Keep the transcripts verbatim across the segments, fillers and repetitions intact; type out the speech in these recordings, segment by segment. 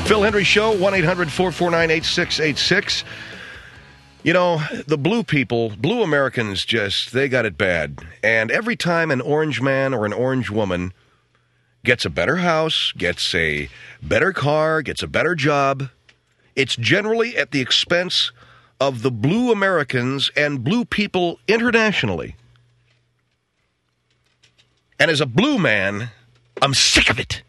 Phil Hendry Show, one eight hundred four four nine eight six eight six. You know, the blue people, blue Americans just, they got it bad. And every time an orange man or an orange woman gets a better house, gets a better car, gets a better job, it's generally at the expense of the blue Americans and blue people internationally. And as a blue man, I'm sick of it.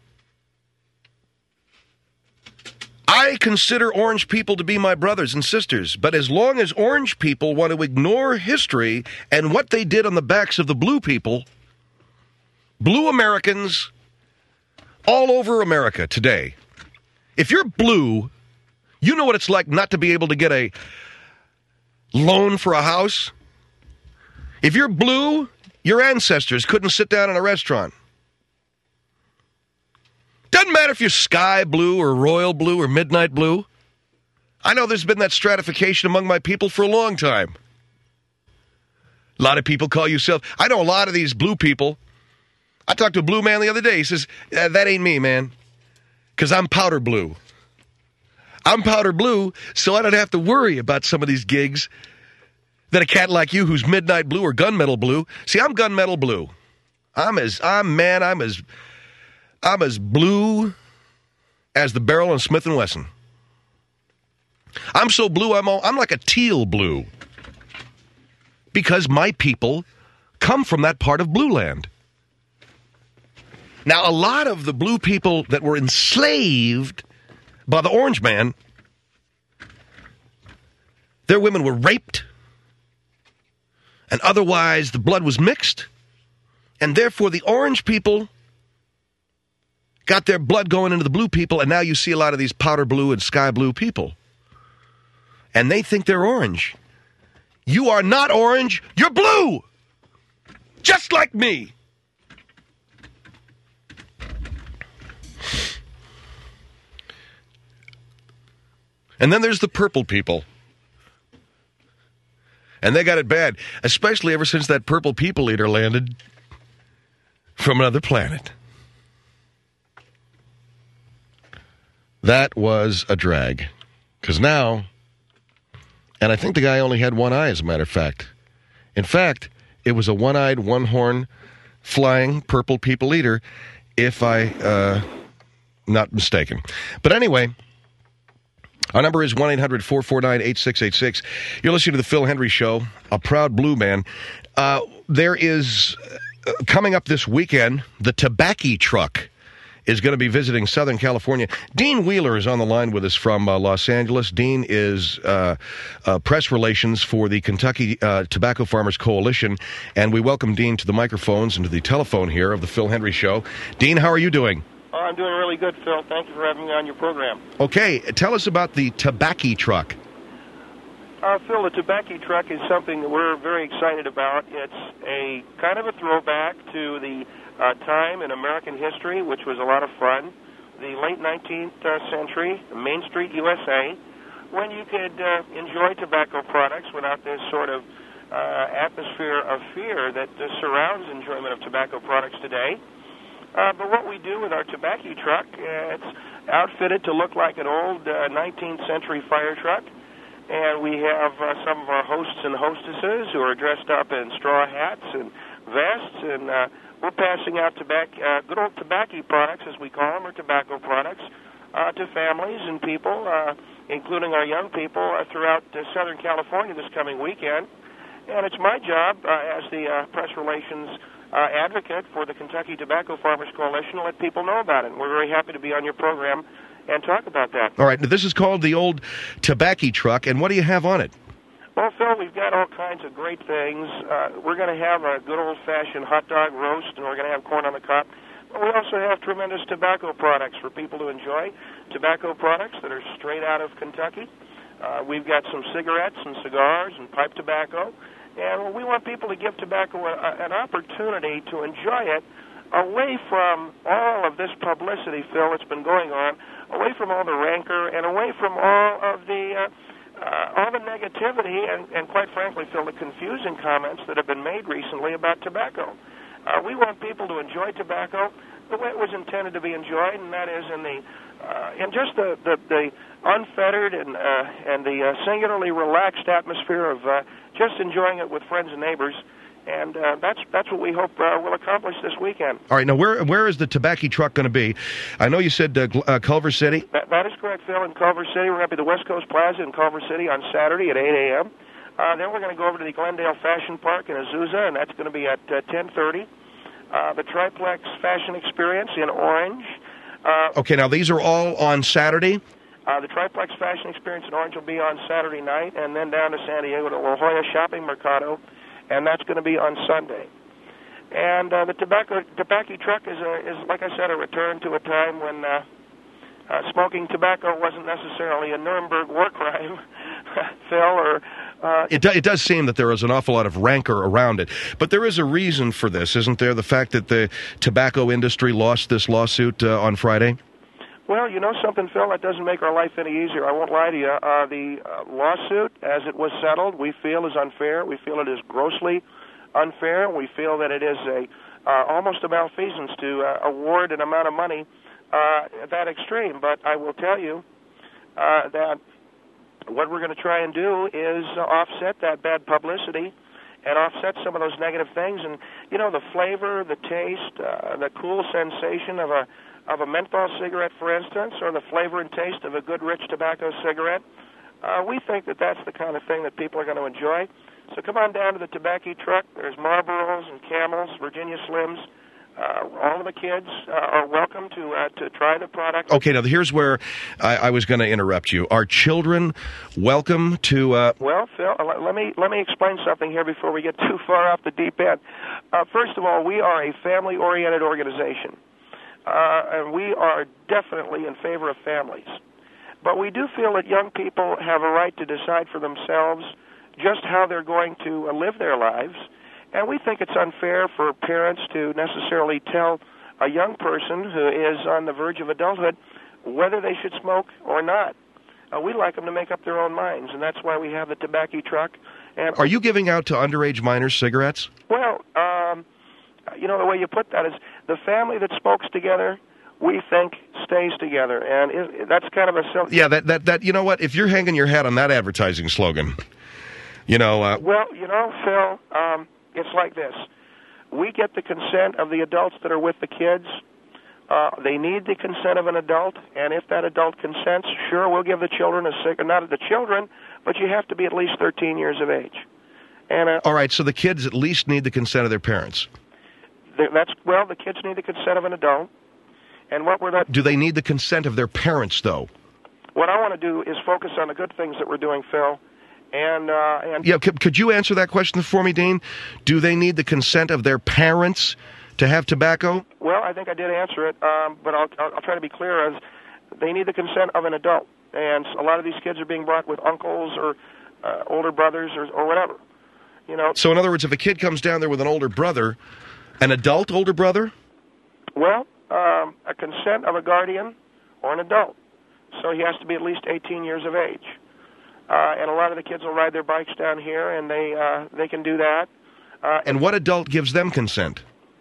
I consider orange people to be my brothers and sisters, but as long as orange people want to ignore history and what they did on the backs of the blue people, blue Americans all over America today, if you're blue, you know what it's like not to be able to get a loan for a house. If you're blue, your ancestors couldn't sit down in a restaurant. Doesn't matter if you're sky blue or royal blue or midnight blue. I know there's been that stratification among my people for a long time. A lot of people call you self. I know a lot of these blue people. I talked to a blue man the other day. He says, that ain't me, man, because I'm powder blue. I'm powder blue, so I don't have to worry about some of these gigs that a cat like you who's midnight blue or gunmetal blue. See, I'm gunmetal blue. I'm as, I'm, man, I'm as... I'm as blue as the barrel on Smith and Wesson. I'm so blue, I'm all, I'm like a teal blue. Because my people come from that part of blue land. Now, a lot of the blue people that were enslaved by the orange man, their women were raped, and otherwise the blood was mixed, and therefore the orange people got their blood going into the blue people, and now you see a lot of these powder blue and sky blue people. And they think they're orange. You are not orange, you're blue! Just like me! And then there's the purple people. And they got it bad, especially ever since that purple people eater landed from another planet. That was a drag. Because now, and I think the guy only had one eye, as a matter of fact. In fact, it was a one-eyed, one-horn, flying purple people eater, if I, uh, not mistaken. But anyway, our number is one eight hundred four four nine eight six eight six. You're listening to the Phil Hendry Show, a proud blue man. Uh, there is, uh, coming up this weekend, the Tobacco Truck is going to be visiting Southern California. Dean Wheeler is on the line with us from uh, Los Angeles. Dean is uh, uh, press relations for the Kentucky uh, Tobacco Farmers Coalition, and we welcome Dean to the microphones and to the telephone here of the Phil Hendry Show. Dean, how are you doing? Oh, I'm doing really good, Phil. Thank you for having me on your program. Okay, tell us about the Tobacco Truck. Uh, Phil, the Tobacco Truck is something that we're very excited about. It's a kind of a throwback to the Uh, time in American history, which was a lot of fun, the late nineteenth uh, century, Main Street, U S A, when you could uh, enjoy tobacco products without this sort of uh, atmosphere of fear that uh, surrounds enjoyment of tobacco products today. Uh, but what we do with our Tobacco Truck, uh, it's outfitted to look like an old uh, nineteenth century fire truck, and we have uh, some of our hosts and hostesses who are dressed up in straw hats and vests, and uh, we're passing out tobacco, uh, good old tobacco products, as we call them, or tobacco products, uh, to families and people, uh, including our young people, uh, throughout uh, Southern California this coming weekend. And it's my job, uh, as the uh, press relations uh, advocate for the Kentucky Tobacco Farmers Coalition, to let people know about it. And we're very happy to be on your program and talk about that. All right, this is called the old Tobacco Truck, and what do you have on it? Well, Phil, we've got all kinds of great things. Uh, we're going to have a good old-fashioned hot dog roast, and we're going to have corn on the cob. But we also have tremendous tobacco products for people to enjoy, tobacco products that are straight out of Kentucky. Uh, we've got some cigarettes and cigars and pipe tobacco, and we want people to give tobacco a, an opportunity to enjoy it away from all of this publicity, Phil, that's been going on, away from all the rancor, and away from all of the... Uh, Uh, all the negativity and, and, quite frankly, Phil, the confusing comments that have been made recently about tobacco. Uh, we want people to enjoy tobacco the way it was intended to be enjoyed, and that is in the uh, in just the, the, the unfettered and uh, and the uh, singularly relaxed atmosphere of uh, just enjoying it with friends and neighbors. And uh, that's that's what we hope uh, we'll accomplish this weekend. All right, now where where is the tobacco truck going to be? I know you said uh, uh, Culver City. That, that is correct, Phil. In Culver City, we're going to be at the West Coast Plaza in Culver City on Saturday at eight a.m. Uh, then we're going to go over to the Glendale Fashion Park in Azusa, and that's going to be at uh, ten thirty. Uh, the Triplex Fashion Experience in Orange. Uh, okay, now these are all on Saturday? Uh, the Triplex Fashion Experience in Orange will be on Saturday night, and then down to San Diego to La Jolla Shopping Mercado, and that's going to be on Sunday. And uh, the tobacco tobacco truck is, a, is, like I said, a return to a time when uh, uh, smoking tobacco wasn't necessarily a Nuremberg war crime, Phil, or... Uh, it, do, it does seem that there is an awful lot of rancor around it. But there is a reason for this, isn't there? The fact that the tobacco industry lost this lawsuit uh, on Friday? Well, you know something, Phil, that doesn't make our life any easier. I won't lie to you. Uh, the uh, lawsuit, as it was settled, we feel is unfair. We feel it is grossly unfair. We feel that it is a uh, almost a malfeasance to uh, award an amount of money uh, at that extreme. But I will tell you uh, that what we're going to try and do is uh, offset that bad publicity and offset some of those negative things. And, you know, the flavor, the taste, uh, the cool sensation of a of a menthol cigarette, for instance, or the flavor and taste of a good, rich tobacco cigarette, uh, we think that that's the kind of thing that people are going to enjoy. So come on down to the tobacco truck. There's Marlboros and Camels, Virginia Slims. Uh, all of the kids uh, are welcome to uh, to try the product. Okay, now here's where I, I was going to interrupt you. Are children welcome to... Uh... Well, Phil, let me let me explain something here before we get too far off the deep end. Uh, first of all, we are a family-oriented organization, uh, and we are definitely in favor of families. But we do feel that young people have a right to decide for themselves just how they're going to uh, live their lives. And we think it's unfair for parents to necessarily tell a young person who is on the verge of adulthood whether they should smoke or not. Uh, we like them to make up their own minds, and that's why we have the tobacco truck. And are you giving out to underage minors cigarettes? Well, um, you know, the way you put that is the family that smokes together, we think, stays together. And it, that's kind of a... Self- yeah, that, that, that, you know what? If you're hanging your hat on that advertising slogan, you know... Uh, well, you know, Phil... Um, It's like this. We get the consent of the adults that are with the kids. Uh, they need the consent of an adult, and if that adult consents, sure, we'll give the children a cigarette. Not the children, but you have to be at least thirteen years of age. And uh, all right, so the kids at least need the consent of their parents. That's well, the kids need the consent of an adult. And what we're not. Do they need the consent of their parents, though? What I want to do is focus on the good things that we're doing, Phil. And, uh, and yeah, could, could you answer that question for me, Dean? Do they need the consent of their parents to have tobacco? Well, I think I did answer it, um, but I'll, I'll try to be clear as they need the consent of an adult. And a lot of these kids are being brought with uncles or uh, older brothers or, or whatever. You know. So in other words, if a kid comes down there with an older brother, an adult older brother? Well, um, a consent of a guardian or an adult. So he has to be at least eighteen years of age. Uh, and a lot of the kids will ride their bikes down here, and they uh, they can do that. Uh, and what adult gives them consent?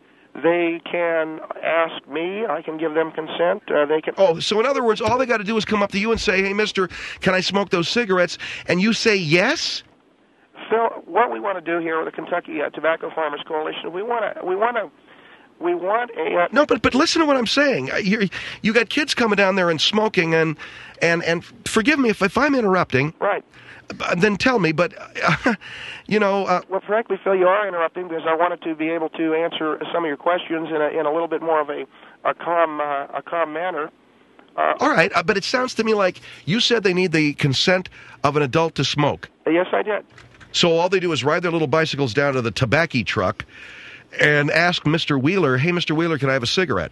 They can ask me. I can give them consent. Uh, they can. Oh, so in other words, all they got to do is come up to you and say, "Hey, Mister, can I smoke those cigarettes?" And you say yes. Phil, what we want to do here with the Kentucky uh, Tobacco Farmers Coalition, we want to we want to. We want a... Uh, no, but but listen to what I'm saying. You you got kids coming down there and smoking, and and, and forgive me if, if I'm interrupting. Right. Then tell me, but, uh, you know... Uh, well, frankly, Phil, you are interrupting because I wanted to be able to answer some of your questions in a, in a little bit more of a, a, calm, uh, a calm manner. Uh, All right, uh, but it sounds to me like you said they need the consent of an adult to smoke. Yes, I did. So all they do is ride their little bicycles down to the tobacco truck and ask Mister Wheeler, hey, Mister Wheeler, can I have a cigarette?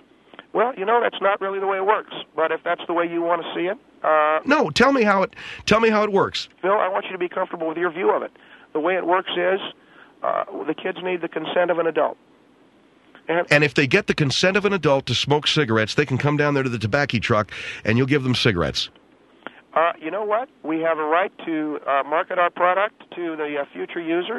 Well, you know, that's not really the way it works. But if that's the way you want to see it... Uh, no, tell me how it tell me how it works. Phil, I want you to be comfortable with your view of it. The way it works is uh, the kids need the consent of an adult. And, and if they get the consent of an adult to smoke cigarettes, they can come down there to the tobacco truck, and you'll give them cigarettes. Uh, you know what? We have a right to uh, market our product to the uh, future users,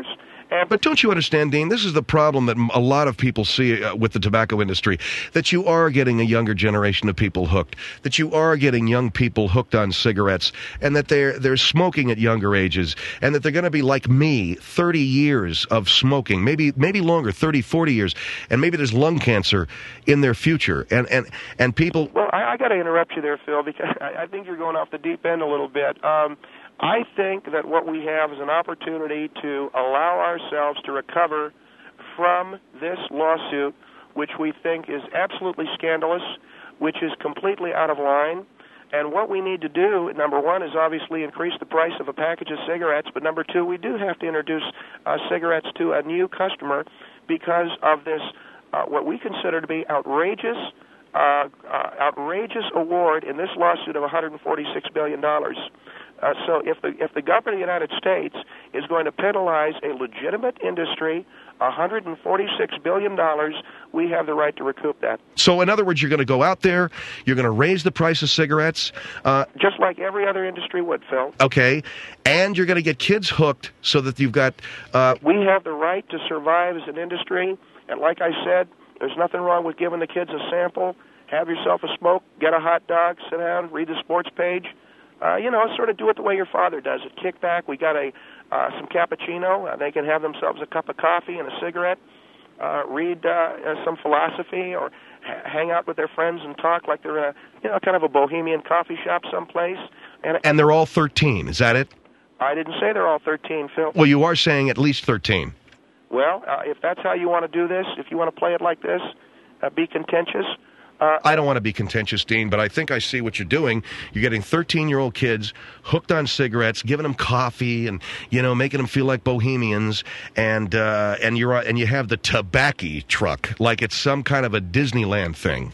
And, But don't you understand, Dean? This is the problem that a lot of people see uh, with the tobacco industry, that you are getting a younger generation of people hooked, that you are getting young people hooked on cigarettes, and that they're they're smoking at younger ages, and that they're going to be like me, thirty years of smoking, maybe maybe longer, thirty, forty years, and maybe there's lung cancer in their future. And and, and people... Well, I, I got to interrupt you there, Phil, because I, I think you're going off the deep end a little bit. Um, I think that what we have is an opportunity to allow ourselves to recover from this lawsuit, which we think is absolutely scandalous, which is completely out of line. And what we need to do, number one, is obviously increase the price of a package of cigarettes, but number two, we do have to introduce uh, cigarettes to a new customer because of this, uh, what we consider to be outrageous, uh, uh, outrageous award in this lawsuit of one hundred forty-six billion dollars. Uh, so if the if the government of the United States is going to penalize a legitimate industry, one hundred forty-six billion dollars, we have the right to recoup that. So in other words, you're going to go out there, you're going to raise the price of cigarettes. Uh, Just like every other industry would, Phil. Okay, and you're going to get kids hooked so that you've got... Uh, we have the right to survive as an industry, and like I said, there's nothing wrong with giving the kids a sample. Have yourself a smoke, get a hot dog, sit down, read the sports page. Uh, you know, sort of do it the way your father does it. Kick back. We got a uh, some cappuccino. Uh, they can have themselves a cup of coffee and a cigarette. Uh, read uh, uh, some philosophy, or ha- hang out with their friends and talk like they're in a you know kind of a bohemian coffee shop someplace. And and they're all thirteen. Is that it? I didn't say they're all thirteen, Phil. Well, you are saying at least thirteen. Well, uh, if that's how you want to do this, if you want to play it like this, uh, be contentious. Uh, I don't want to be contentious, Dean, but I think I see what you're doing. You're getting thirteen-year-old kids hooked on cigarettes, giving them coffee, and you know, making them feel like bohemians. And uh, and you're and you have the tobacco truck like it's some kind of a Disneyland thing.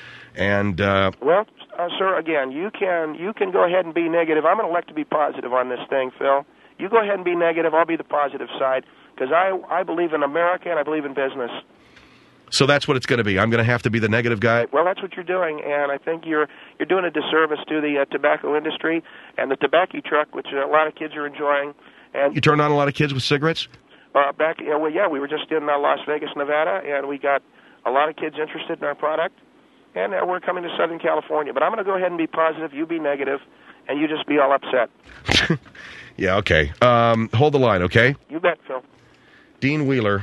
And uh, well, uh, sir, again, you can you can go ahead and be negative. I'm going to elect to be positive on this thing, Phil. You go ahead and be negative. I'll be the positive side because I I believe in America and I believe in business. So that's what it's going to be. I'm going to have to be the negative guy? Well, that's what you're doing, and I think you're you're doing a disservice to the uh, tobacco industry and the tobacco truck, which a lot of kids are enjoying. And you turned on a lot of kids with cigarettes? Uh, back, you know, well, yeah, we were just in uh, Las Vegas, Nevada, and we got a lot of kids interested in our product, and uh, we're coming to Southern California. But I'm going to go ahead and be positive, you be negative, and you just be all upset. Yeah, okay. Um, hold the line, okay? You bet, Phil. Dean Wheeler.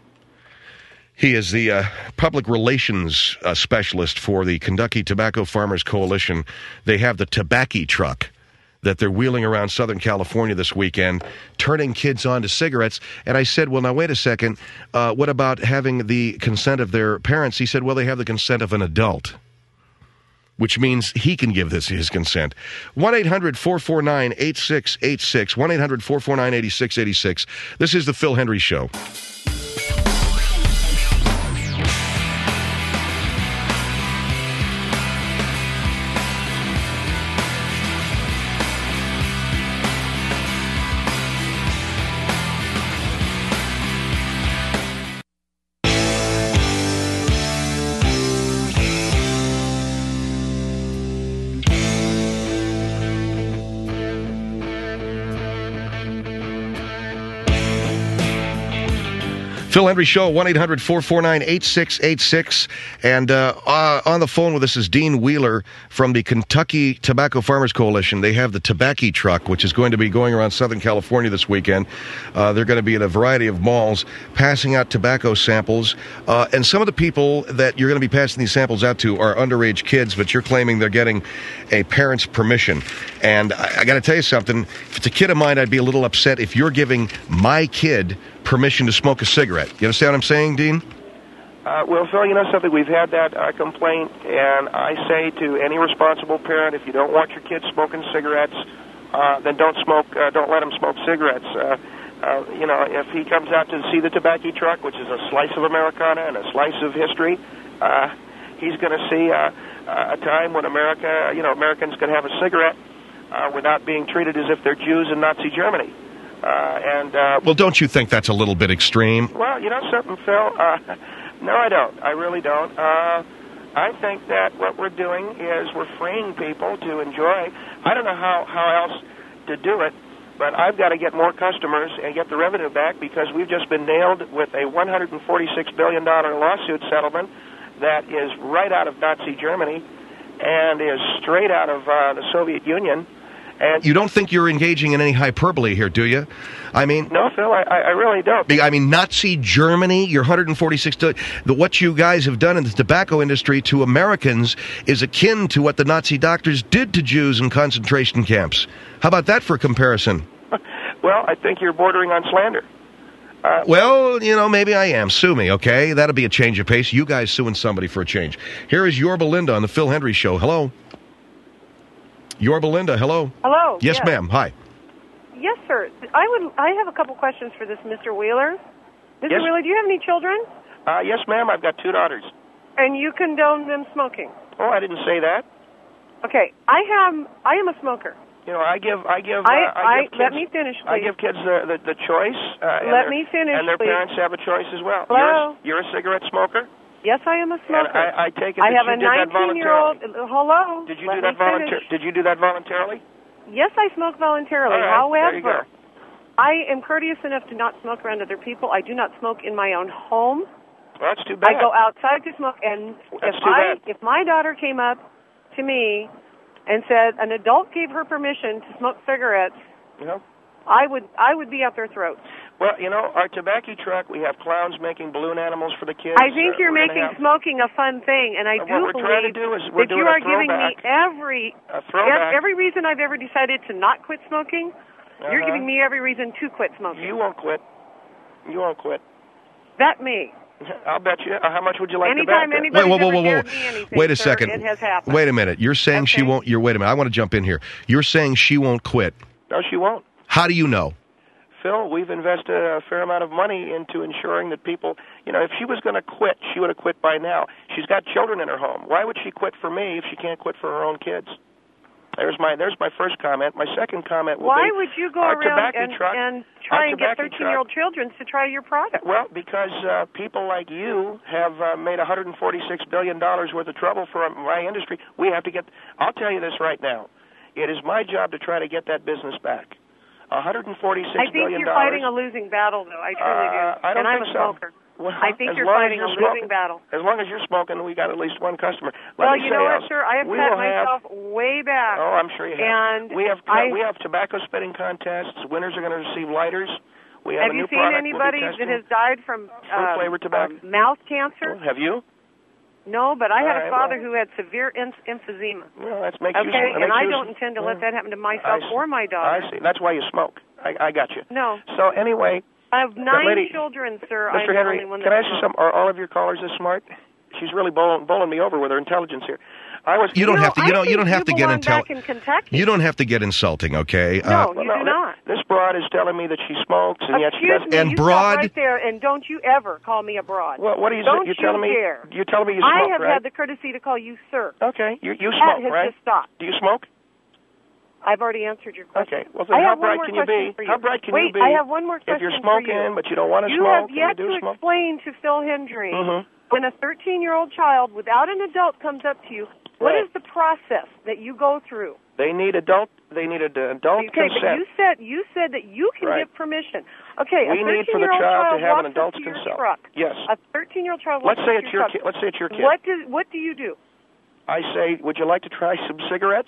He is the uh, public relations uh, specialist for the Kentucky Tobacco Farmers Coalition. They have the tobacco truck that they're wheeling around Southern California this weekend, turning kids on to cigarettes. And I said, well, now, wait a second. Uh, what about having the consent of their parents? He said, well, they have the consent of an adult, which means he can give this his consent. one eight hundred four four nine eight six eight six, one eight hundred four four nine eight six eight six. This is the Phil Hendrie Show. Phil Hendrie Show, one eight hundred four four nine eight six eight six. And uh, uh, on the phone with us is Dean Wheeler from the Kentucky Tobacco Farmers Coalition. They have the tobacco truck, which is going to be going around Southern California this weekend. Uh, they're going to be at a variety of malls passing out tobacco samples. Uh, and some of the people that you're going to be passing these samples out to are underage kids, but you're claiming they're getting a parent's permission. And I, I got to tell you something. If it's a kid of mine, I'd be a little upset if you're giving my kid permission to smoke a cigarette. You understand what I'm saying, Dean? Uh, well, Phil, you know something? We've had that uh, complaint, and I say to any responsible parent, if you don't want your kids smoking cigarettes, uh, then don't smoke. Uh, don't let them smoke cigarettes. Uh, uh, you know, if he comes out to see the tobacco truck, which is a slice of Americana and a slice of history, uh, he's going to see uh, a time when America, you know, Americans can have a cigarette uh, without being treated as if they're Jews in Nazi Germany. Uh, and uh, well, don't you think that's a little bit extreme? Well, you know something, Phil? Uh, no, I don't. I really don't. Uh, I think that what we're doing is we're freeing people to enjoy. I don't know how, how else to do it, but I've got to get more customers and get the revenue back because we've just been nailed with a one hundred forty-six billion dollars lawsuit settlement that is right out of Nazi Germany and is straight out of uh, the Soviet Union. And you don't think you're engaging in any hyperbole here, do you? I mean, no, Phil, I, I really don't. I mean, Nazi Germany, your one hundred forty-six, the, what you guys have done in the tobacco industry to Americans is akin to what the Nazi doctors did to Jews in concentration camps. How about that for comparison? Well, I think you're bordering on slander. Uh, well, you know, maybe I am. Sue me, okay? That'll be a change of pace. You guys suing somebody for a change. Here is Yorba Linda on the Phil Hendry Show. Hello? Yorba Linda, hello? Hello. Yes, yes. ma'am. Hi. Yes, sir. I would. I have a couple questions for this Mister Wheeler. Mister Yes. Wheeler, do you have any children? Uh, yes, ma'am. I've got two daughters. And you condone them smoking? Oh, I didn't say that. Okay. I have. I am a smoker. You know, I give, I give, I. uh, I, give I kids, let me finish, please. I give kids the the, the choice. Uh, and Let their- me finish, And their please. parents have a choice as well. Hello? You're a, you're a cigarette smoker. Yes, I am a smoker. And I, I take it I that have you a did that nineteen-year-old. voluntarily. Hello. Did you Let do that me voluntarily? finish. Did you do that voluntarily? Yes, I smoke voluntarily. All right, there you go. However, I am courteous enough to not smoke around other people. I do not smoke in my own home. Well, that's too bad. I go outside to smoke, and That's if too I bad. if my daughter came up to me and said an adult gave her permission to smoke cigarettes, You know? I would I would be at their throats. Well, you know, our tobacco truck, we have clowns making balloon animals for the kids. I think Uh, you're we're gonna making have smoking a fun thing, and I Uh, do what we're believe trying to do is we're that doing you a are giving me throwback. every a throwback. every reason I've ever decided to not quit smoking. You're Uh-huh. giving me every reason to quit smoking. You won't quit. You won't quit. That me. I'll bet you. Uh, how much would you like Anytime to bet? anybody- Wait, whoa, whoa, whoa, never whoa. dared me anything, Wait a sir. second. It has happened. Wait a minute. You're saying she Okay. won't. You're wait a minute. I want to jump in here. You're saying she won't quit. No, she won't. How do you know? Phil, we've invested a fair amount of money into ensuring that people, you know, if she was going to quit, she would have quit by now. She's got children in her home. Why would she quit for me if she can't quit for her own kids? There's my there's my first comment. My second comment would Why be, would you go our around tobacco and, truck, and our try and get tobacco thirteen-year-old children to try your product? Well, because uh, people like you have uh, made one hundred forty-six billion dollars worth of trouble for my industry. We have to get. I'll tell you this right now. It is my job to try to get that business back. one hundred forty-six I think billion you're dollars. fighting a losing battle, though. I truly do. Uh, I don't and I'm think a so. smoker. Well, I think as you're long as fighting you're a smoking- losing battle. As long as you're smoking, we got at least one customer. Let Well, me you say know else. what, sir? I have we set will have, myself way back. Oh, I'm sure you have. And we have I- we have tobacco spitting contests. Winners are going to receive lighters. We have, Have a you new seen product anybody we'll be that testing. has died from um, flavored tobacco? um, mouth cancer? Oh, have you? No, but I All had right, a father well- who had severe em- emphysema. Well, that makes you. Okay, that and makes I you- don't intend to let Yeah. that happen to myself I see. or my daughter. I see. That's why you smoke. I, I got you. No. So anyway, I have nine lady- children, sir. Mister I'm Henry, the only one can that I ask you smokes. something? Are all of your callers this smart? She's really bowling, bowling me over with her intelligence here. I was. You don't know, have to. You I know. You think don't have to get belong intel. back in Kentucky. You don't have to get insulting, okay? No, Uh, you Well, do no, not. This broad is telling me that she smokes, and yet she Excuse doesn't. me, And you broad- stop right there, and don't you ever call me a broad. Well, what are you? Don't you're you telling me? dare. You're telling me you I smoke, have right? had the courtesy to call you sir. Okay, you you That smoke, has right? just stopped. Do you smoke? I've already answered your question. Okay. Well, then I how have one bright more can you question be? for you. How bright can Wait, you be? I have one more question If you're for smoking, you. but you don't want to You smoke, have yet and you do to smoke. explain to Phil Hendry Mhm. when a thirteen-year-old child without an adult comes up to you, what Right. is the process that you go through? They need adult. They need ad- adult Okay, consent. but you said you said that you can Right. give permission. Okay, We a need for the thirteen-year-old child to child have an walks up adult's to your consent. truck. Yes. A thirteen-year-old child Let's walks say up it's to your your kid. truck. Let's say it's your kid. What do what do you do? I say, would you like to try some cigarettes?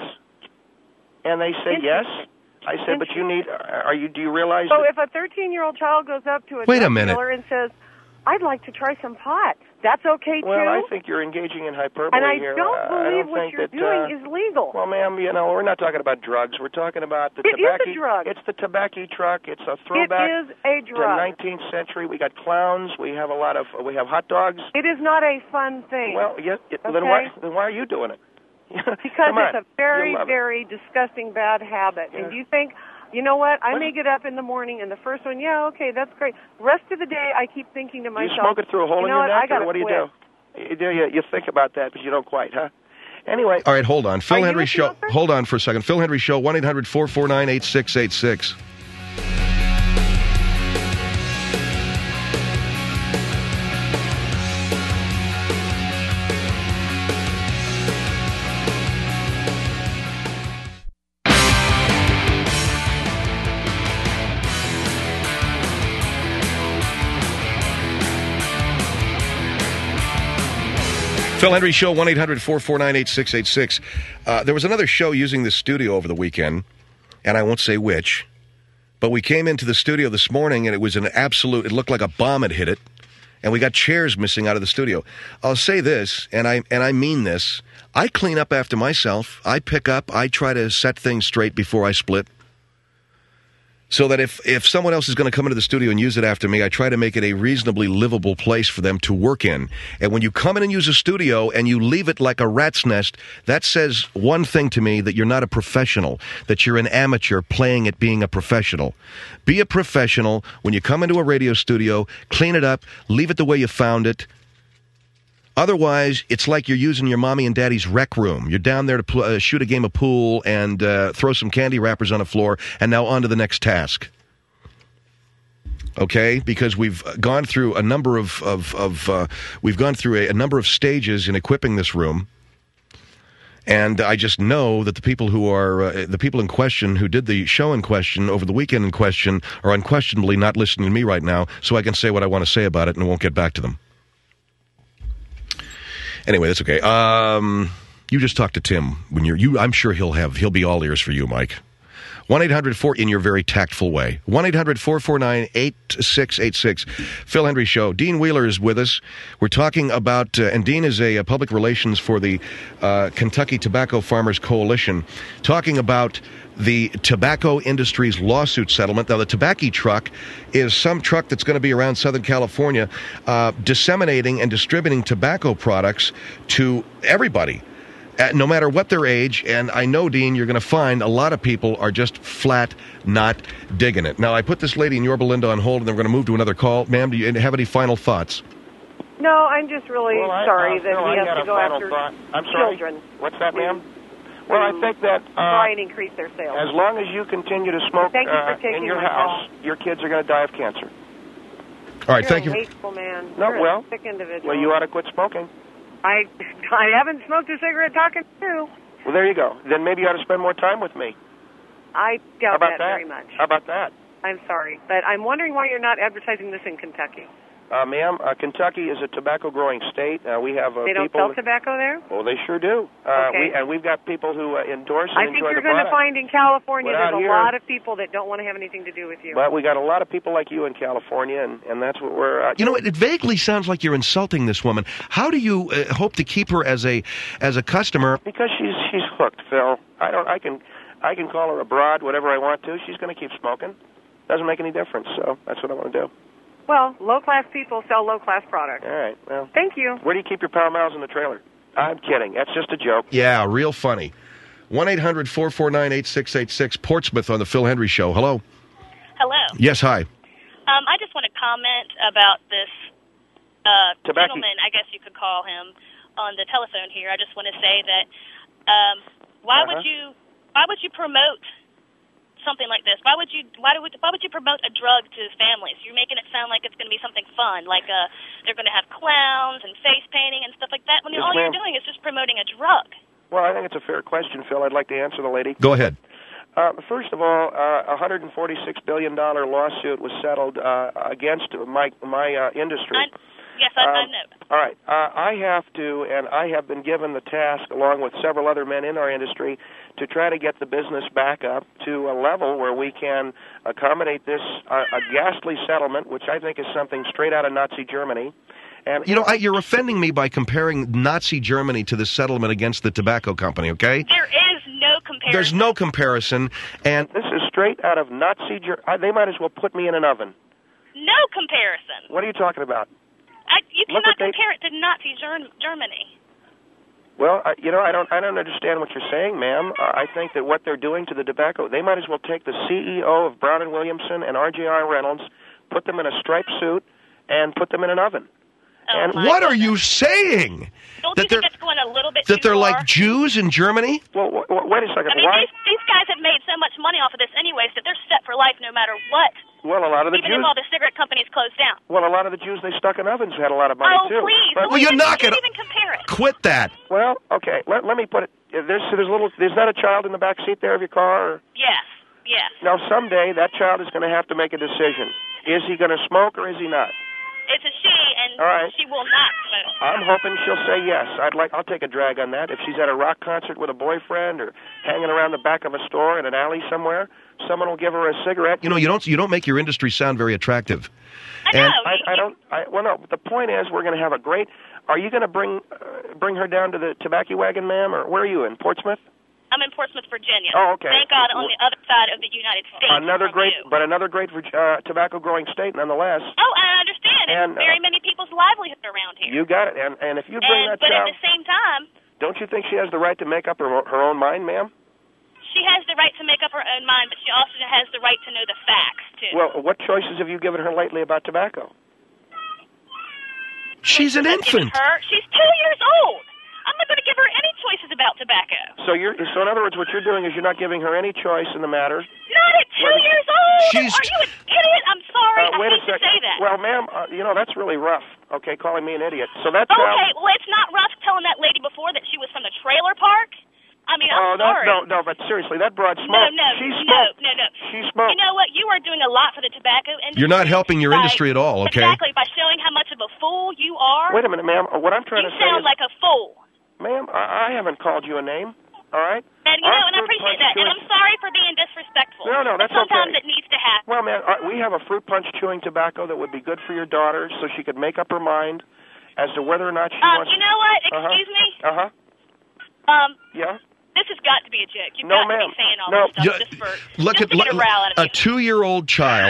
And they say yes. I said, but you need. Are you? Do you realize? So that, if a thirteen-year-old child goes up to a Wait a drug minute. dealer and says, "I'd like to try some pot," that's okay well, too. I think you're engaging in hyperbole and I here. don't Uh, believe I don't what think you're that, doing uh, is legal. Well, ma'am, you know, we're not talking about drugs. We're talking about the It is a tobacco. drug. It's the tobacco truck. It's a It throwback is a to drug. nineteenth century. We got clowns. We have a lot of. We have hot dogs. It is not a fun thing. Well, yes. Then Okay. why? Then why are you doing it? because Come on. it's a very, You'll love it. very disgusting bad habit. Yeah. And you think, you know what? I What may is- get up in the morning and the first one, yeah, okay, that's great. Rest of the day, I keep thinking to You myself, smoke it through a hole you in know your what? I neck, gotta or what do you quit. do? You do. You, you think about that, but you don't quite, huh? Anyway. all right, hold on. Phil Are you Henry a Show. smoker? Hold on for a second. Phil Henry Show. One eight hundred four four nine eight six eight six. Phil Hendrie Show, one eight hundred four four nine eight six eight six. Uh, there was another show using the studio over the weekend, and I won't say which, but we came into the studio this morning, and it was an absolute, it looked like a bomb had hit it, and we got chairs missing out of the studio. I'll say this, and I and I mean this, I clean up after myself. I pick up, I try to set things straight before I split. So that if, if someone else is going to come into the studio and use it after me, I try to make it a reasonably livable place for them to work in. And when you come in and use a studio and you leave it like a rat's nest, that says one thing to me, that you're not a professional, that you're an amateur playing at being a professional. Be a professional. When you come into a radio studio, clean it up, leave it the way you found it. Otherwise, it's like you're using your mommy and daddy's rec room. You're down there to pl- uh, shoot a game of pool and uh, throw some candy wrappers on the floor, and now on to the next task. Okay? Because we've gone through a number of, of, of uh, we've gone through a, a number of stages in equipping this room, and I just know that the people who are, uh, the people in question who did the show in question over the weekend in question are unquestionably not listening to me right now, so I can say what I want to say about it and won't get back to them. Anyway, that's okay. Um, you just talk to Tim when you're you. I'm sure he'll have he'll be all ears for you, Mike. One eight hundred four in your very tactful way. One eight hundred four four nine eight six eight six. Phil Hendrie Show. Dean Wheeler is with us. We're talking about, uh, and Dean is a, a public relations for the uh, Kentucky Tobacco Farmers Coalition, talking about the tobacco industry's lawsuit settlement. Now, the tobacco truck is some truck that's going to be around Southern California uh, disseminating and distributing tobacco products to everybody, uh, no matter what their age. And I know, Dean, you're going to find a lot of people are just flat not digging it. Now, I put this lady in Yorba Linda on hold, and then we're going to move to another call. Ma'am, do you have any final thoughts? No, I'm just really well, I, sorry uh, that no, we I have got to a go final after thought. I'm sorry. children. What's that, ma'am? Well, I think that uh, try and increase their sales. as long as you continue to smoke Thank you for uh, taking in your my house, call. your kids are going to die of cancer. All right, You're thank a you. hateful man. No, You're well, a sick individual. well, you ought to quit smoking. I I haven't smoked a cigarette talking to you. Well, there you go. Then maybe you ought to spend more time with me. I How doubt about that, that? very much. How about that? I'm sorry, but I'm wondering why you're not advertising this in Kentucky. Uh, ma'am, uh, Kentucky is a tobacco-growing state. Uh, we have uh, They don't people. sell tobacco there? Well, they sure do. Uh, Okay. we, and we've got people who uh, endorse and I think enjoy you're the going to product. find in California Well, out there's a here- lot of people that don't want to have anything to do with you. But we got a lot of people like you in California, and, and that's what we're. Uh, You know, it, it vaguely sounds like you're insulting this woman. How do you uh, hope to keep her as a as a customer? Because she's she's hooked, Phil. I don't. I can I can call her a broad, whatever I want to. She's going to keep smoking. Doesn't make any difference. So that's what I want to do. Well, low-class people sell low-class products. All right. Well, Thank you. where do you keep your power miles in the trailer? I'm kidding. That's just a joke. Yeah, real funny. one eight hundred four four nine eight six eight six. Portsmouth on the Phil Hendrie Show. Hello. Hello. Yes, hi. Um, I just want to comment about this uh, Tobacco. gentleman, I guess you could call him, on the telephone here. I just want to say that um, why Uh-huh. would you why would you promote something like this? Why would you why would why would you promote a drug to families? You're making it sound like it's going to be something fun, like uh, they're going to have clowns and face painting and stuff like that. When Yes, all you're ma'am. doing is just promoting a drug. Well, I think it's a fair question, Phil. I'd like to answer the lady. Go ahead. Uh, first of all, uh, a one hundred forty-six billion dollars lawsuit was settled uh, against my my uh, industry. I, yes, I, I Um, know. All right. Uh, I have to, and I have been given the task, along with several other men in our industry, to try to get the business back up to a level where we can accommodate this uh, a ghastly settlement, which I think is something straight out of Nazi Germany. And You know, I, you're offending me by comparing Nazi Germany to the settlement against the tobacco company, okay? There is no comparison. There's no comparison, and this is straight out of Nazi Germany. They might as well put me in an oven. no comparison. What are you talking about? I, you Look cannot what they- compare it to Nazi Ger- Germany. Well, I, you know, I don't, I don't understand what you're saying, ma'am. Uh, I think that what they're doing to the tobacco, they might as well take the C E O of Brown and Williamson and R J R Reynolds, put them in a striped suit, and put them in an oven. Oh, And my what are goodness. you saying? Don't that you they're think that's going a little bit that too they're far? like Jews in Germany? Well, w- w- wait a second. I mean, Why? these, these guys have made so much money off of this anyways that they're set for life no matter what, Well, a lot of the even Jews. if all the cigarette companies close down. Well, a lot of the Jews they stuck in ovens had a lot of money Oh, too. please. But- Well, Don't you even, knock don't it- even compare it. Quit that. well, okay. Let, let me put it. There's there's a little. There's not a child in the back seat there of your car. Or, Yes, yes. now, someday that child is going to have to make a decision. Is he going to smoke or is he not? It's a she, and All right. she will not smoke. I'm hoping she'll say yes. I'd like. I'll take a drag on that. If she's at a rock concert with a boyfriend or hanging around the back of a store in an alley somewhere, someone will give her a cigarette. You know, you don't you don't make your industry sound very attractive. I know. And- I, I don't. I, well, no. The point is, we're going to have a great. Are you going to bring uh, bring her down to the tobacco wagon, ma'am, or where are you in Portsmouth? I'm in Portsmouth, Virginia. Oh, okay. Thank God, on the other side of the United States. Another from great, you. but another great uh, tobacco-growing state, nonetheless. Oh, I understand. And, And uh, very many people's livelihood around here. You got it. And and if you bring and, that but child, at the same time, don't you think she has the right to make up her her own mind, ma'am? she has the right to make up her own mind, but she also has the right to know the facts too. Well, what choices have you given her lately about tobacco? She's an I've given infant. Her, she's two years old. I'm not going to give her any choices about tobacco. So you're so in other words, what you're doing is you're not giving her any choice in the matter. Not at two Well, years old. she's- Are you an idiot? I'm sorry. Uh, I wait a hate to second. say that. Well, ma'am, uh, you know that's really rough. Okay, calling me an idiot. So that child. Okay, well, it's not rough telling that lady before that she was from the trailer park. I mean, Oh, I'm that, sorry. no, no, but seriously, that broad no, smoke. no, she no, smoked. no, no. She smoked. You know what? You are doing a lot for the tobacco industry. You're not helping your by- industry at all, okay? Exactly, by showing how much of a fool you are. Wait a minute, ma'am. What I'm trying You to say sound is, like a fool. ma'am, I, I haven't called you a name. All right. And you Our know, and I fruit appreciate punch that. And chewing- I'm sorry for being disrespectful. No, no, But that's sometimes okay. it needs to happen. Well, man, uh, we have a fruit punch chewing tobacco that would be good for your daughter, so she could make up her mind as to whether or not she Um, wants. you know what? Uh-huh. Excuse me. Uh huh. Um, Yeah. this has got to be a joke. You've No, got ma'am. to be saying all No. this stuff You- just for Look just at to get a look- rile out of a you. two-year-old child.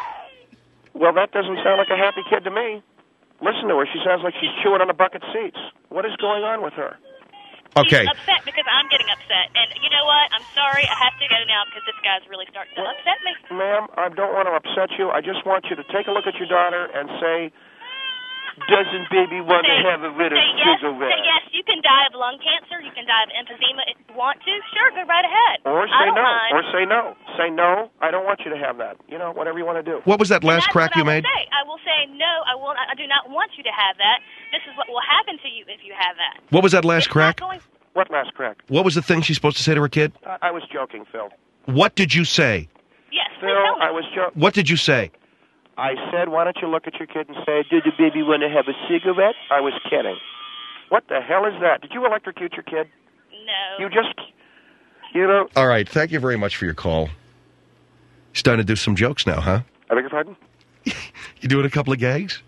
Well, that doesn't sound like a happy kid to me. Listen to her. She sounds like she's chewing on the bucket seats. What is going on with her? Okay. She's upset because I'm getting upset. And you know what? I'm sorry. I have to go now because this guy's really starting to upset me. Ma'am, I don't want to upset you. I just want you to take a look at your daughter and say, doesn't baby want to Say- have a little say yes, cigarette? say yes, you can die of lung cancer. You can die of emphysema if you want to. Sure, go right ahead. Or I say don't no. mind. Or say no. Say no. I don't want you to have that. You know, whatever you want to do. What was that And last that's crack what you I will made? Say. I will say no. I will. I do not want you to have that. This is what will happen to you if you have that. What was that last It's not crack? going- What last crack? What was the thing she's supposed to say to her kid? I, I was joking, Phil. What did you say? Yes, please Phil, tell me. I was joking. What did you say? I said, why don't you look at your kid and say, did the baby want to have a cigarette? I was kidding. What the hell is that? Did you electrocute your kid? No. You just, you know. All right. Thank you very much for your call. Starting to do some jokes now, huh? I beg your pardon? You doing a couple of gags?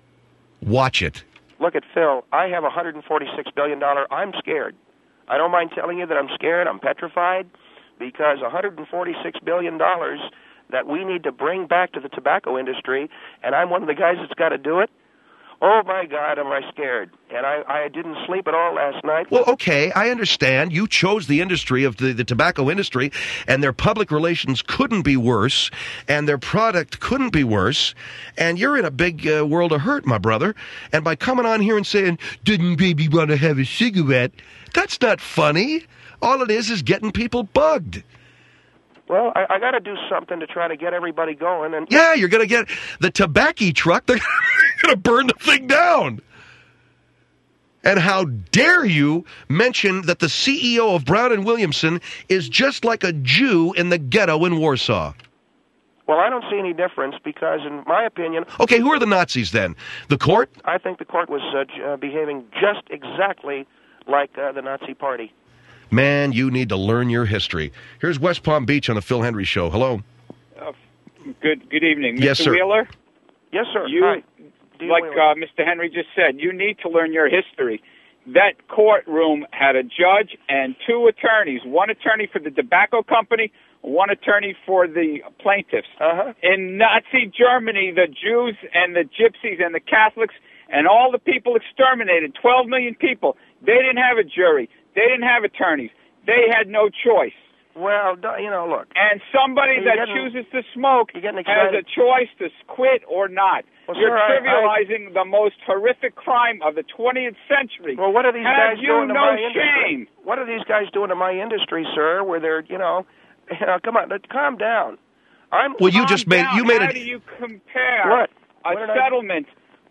Watch it. Look at Phil. I have a one hundred forty-six billion dollars. I'm scared. I don't mind telling you that I'm scared. I'm petrified because one hundred forty-six billion dollars that we need to bring back to the tobacco industry, and I'm one of the guys that's got to do it. Oh, my God, am I scared. And I, I didn't sleep at all last night. Well, okay, I understand. You chose the industry of the, the tobacco industry, and their public relations couldn't be worse, and their product couldn't be worse, and you're in a big uh, world of hurt, my brother. And by coming on here and saying, didn't baby want to have a cigarette, that's not funny. All it is is getting people bugged. Well, I, I got to do something to try to get everybody going. And Yeah, you're going to get the tobacco truck. They're going to burn the thing down. And how dare you mention that the C E O of Brown and Williamson is just like a Jew in the ghetto in Warsaw? Well, I don't see any difference because, in my opinion, Okay, who are the Nazis then? The court? I think the court was uh, j- uh, behaving just exactly like uh, the Nazi Party. Man, you need to learn your history. Here's West Palm Beach on the Phil Henry Show. Hello. Uh, good good evening, Yes, Mister sir. Wheeler. Yes, sir. You, Hi. Dean like Wheeler. uh, Mister Henry just said, you need to learn your history. That courtroom had a judge and two attorneys, one attorney for the tobacco company, one attorney for the plaintiffs. Uh-huh. In Nazi Germany, the Jews and the Gypsies and the Catholics and all the people exterminated, twelve million people, they didn't have a jury. They didn't have attorneys. They had no choice. Well, do- you know, look. And somebody You're that getting- chooses to smoke you're getting has a excited. choice to quit or not. Well, You're sir, I- trivializing the most horrific crime of the twentieth century. Well, what are these Have guys you doing to no my industry? shame? What are these guys doing to my industry, sir? Where they're, you know, you know come on, let- calm down. I'm. Well, you Calm just made down. you made How it. do you compare What? a What did I- settlement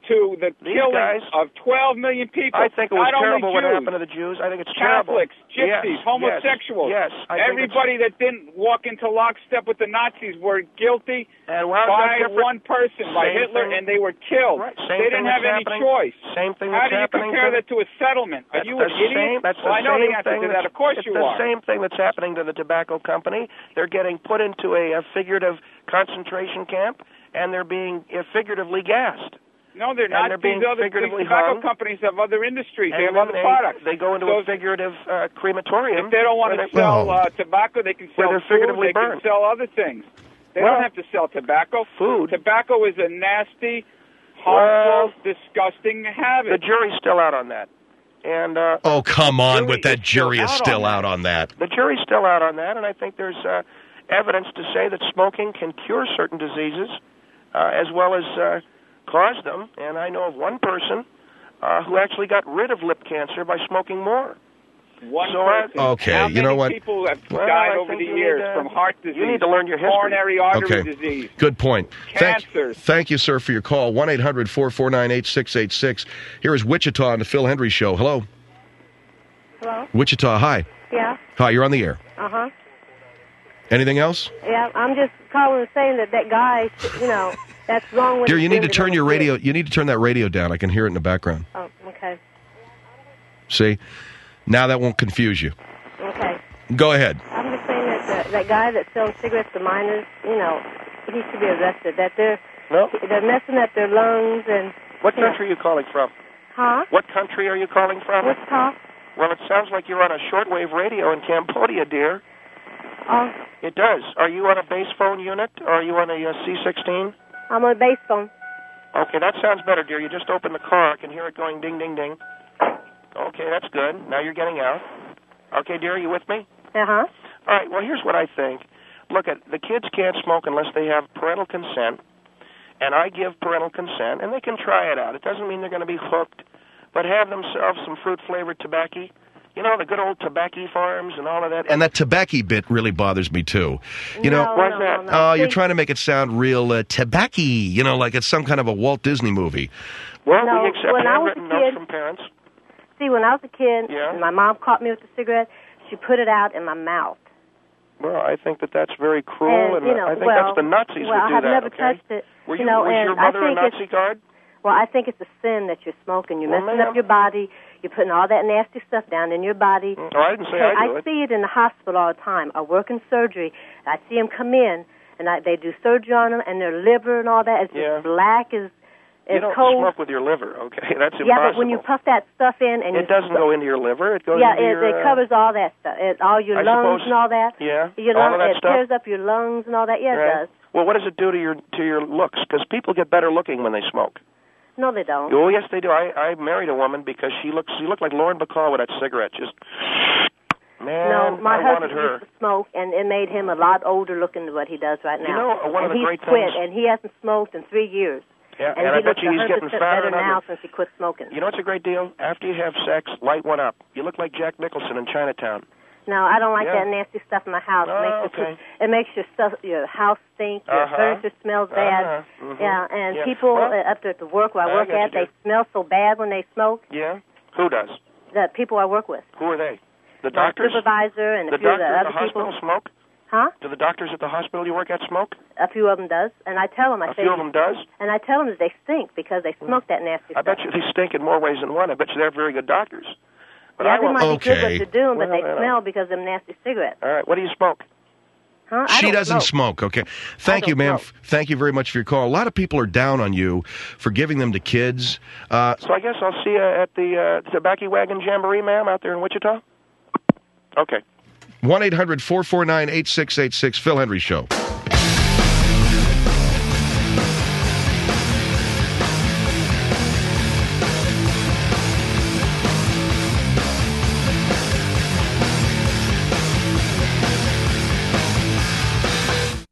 to the These killing guys- of twelve million people. I think it was Not terrible only what Jews, happened to the Jews. I think it's Catholics, terrible. gypsies, Yes, homosexuals. Yes, yes I think Everybody that didn't walk into lockstep with the Nazis were guilty it's, and how is by that different? one person, by Same Hitler, thing. and they were killed. Right, same They thing didn't have that's any happening. choice. Same thing How that's do you happening compare to that to a settlement? Are That's you the an idiot? Same, that's well, the I know same the answer thing to that. that's- Of course it's you the are. same thing that's happening to the tobacco company. They're getting put into a, a figurative concentration camp, and they're being uh, figuratively gassed. No, they're And not. they're These being other these figuratively tobacco hung. companies have other industries. They And have then other they, products. They go into So a figurative uh, crematorium. if they don't want where to they- sell No. uh, tobacco, they can Where sell they're food. figuratively They burned. can sell other things. They Well, don't have to sell tobacco. food. Tobacco is a nasty, harmful, Well, disgusting The habit. jury's still out on that. And uh, Oh, come on with jury that is still jury is out on still that. out on that. the jury's still out on that, and I think there's uh, evidence to say that smoking can cure certain diseases uh, as well as uh, cause them. And I know of one person uh, who actually got rid of lip cancer by smoking more. One So, uh, person. Okay, How you many know what? people have Well, died I over think the you need years to- from heart disease, you need to learn your history. coronary artery Okay. disease? Good point. Thank, Cancers. thank you, sir, for your call. one eight hundred four four nine eight six eight six. Here is Wichita on the Phil Hendry Show. Hello. Hello? Wichita, hi. Yeah. Hi, you're on the air. Uh-huh. Anything else? Yeah, I'm just calling and saying that that guy, you know, that's wrong with Dear, his you need to gender turn your don't radio. exist. You need to turn that radio down. I can hear it in the background. Oh, okay. See? Now that won't confuse you. Okay. Go ahead. I'm just saying that the, that guy that sells cigarettes to minors, you know, he should be arrested. That they're No? they're messing up their lungs and What Yeah. country are you calling from? huh? What country are you calling from? Wichita? Well, it sounds like you're on a shortwave radio in Cambodia, dear. Oh, It does. Are you on a base phone unit, or are you on a uh, C sixteen? I'm on a base phone. Okay, that sounds better, dear. You just opened the car. I can hear it going ding, ding, ding. Okay, that's good. Now you're getting out. Okay, dear, are you with me? Uh huh. All right, well, here's what I think. Look, at the kids can't smoke unless they have parental consent, and I give parental consent, and they can try it out. It doesn't mean they're going to be hooked, but have themselves some fruit-flavored tobacco. You know, the good old tobacco farms and all of that. And that tobacco bit really bothers me, too. You know, no, why's no, that? No, no. oh, you're See, trying to make it sound real uh, tobacco, you know, like it's some kind of a Walt Disney movie. Well, No, we accept when I was a handwritten notes kid- from parents. See, when I was a kid, Yeah. and my mom caught me with the cigarette, she put it out in my mouth. Well, I think that that's very cruel, and, and you know, I think well, that's the Nazis well, who do I have that. never okay? touched it. Were you you, know, was and your I mother a think Nazi it's, guard? Well, I think it's a sin that you're smoking. You're Well, messing ma'am. up your body. You're putting all that nasty stuff down in your body. Oh, I didn't say Hey, I do it. see it in the hospital all the time. I work in surgery. I see them come in, and I, they do surgery on them, and their liver and all that is Yeah. just black as, as You don't cold. smoke with your liver, okay? That's impossible. Yeah, but when you puff that stuff in and it you doesn't go into your liver. It goes yeah, into it, your... it uh, covers all that stuff. It, all your I lungs suppose- and all that. Yeah, Your all lung, of that it stuff. tears up your lungs and all that. Yeah, Right. it does. Well, what does it do to your to your looks? Because people get better looking when they smoke. No, they don't. Oh, yes, they do. I I married a woman because she looks she looked like Lauren Bacall with that cigarette. Just man, No, my I husband wanted her. used to smoke, and it made him a lot older looking than what he does right now. You know, one of and the he's great quit, things- and he hasn't smoked in three years. Yeah, And, and, he I bet looks you he's one getting hundred percent fatter better and now uglier. since he quit smoking. You know what's a great deal? After you have sex, light one up. You look like Jack Nicholson in Chinatown. No, I don't like Yeah. that nasty stuff in my house. Oh, it makes okay. your, it makes your stuff, your house stink. Your Uh-huh. furniture smells bad. Uh-huh. Mhm. Yeah, and Yeah. people Well, uh, up there at the work where I I work got you, at, they dear. smell so bad when they smoke. Yeah? Who does? The people I work with, Who are they? The the doctors? supervisor and a The few of the doctors at other the hospital people. smoke? Huh? Do the doctors at the hospital you work at smoke? A few of them does, and I tell them, I A say, few of them does? and I tell them that they stink because they smoke that nasty I stuff. bet you they stink in more ways than one. I bet you they're very good doctors. But yeah, I they won't. might be good Okay. what they're doing, but Well, they you know. smell because of them nasty cigarettes. All right, what do you smoke? Huh? I She don't doesn't smoke. smoke. Okay. Thank don't you, ma'am. smoke. Thank you very much for your call. A lot of people are down on you for giving them to kids. Uh, So I guess I'll see you at the uh, Tobacco Wagon Jamboree, ma'am, out there in Wichita? Okay. one eight hundred four four nine eight six eight six, Phil Hendry Show.